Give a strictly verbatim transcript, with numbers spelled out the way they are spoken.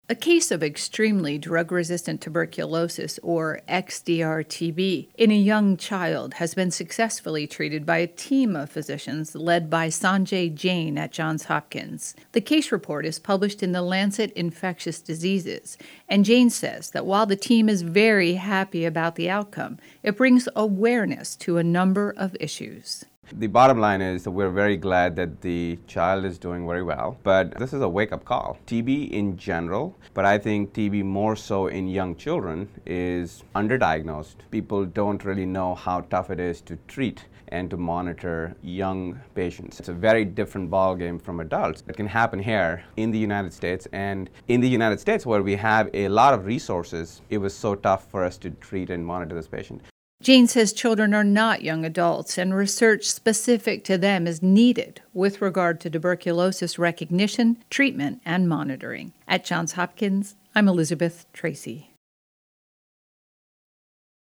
A case of extremely drug-resistant tuberculosis, or X D R T B, in a young child has been successfully treated by a team of physicians led by Sanjay Jain at Johns Hopkins. The case report is published in the Lancet Infectious Diseases, and Jain says that while the team is very happy about the outcome, it brings awareness to a number of issues. The bottom line is that we're very glad that the child is doing very well, but this is a wake-up call. T B in general, but I think T B more so in young children, is underdiagnosed. People don't really know how tough it is to treat and to monitor young patients. It's a very different ballgame from adults. It can happen here in the United States, and in the United States where we have a lot of resources, it was so tough for us to treat and monitor this patient. Jain says children are not young adults, and research specific to them is needed with regard to tuberculosis recognition, treatment, and monitoring. At Johns Hopkins, I'm Elizabeth Tracy.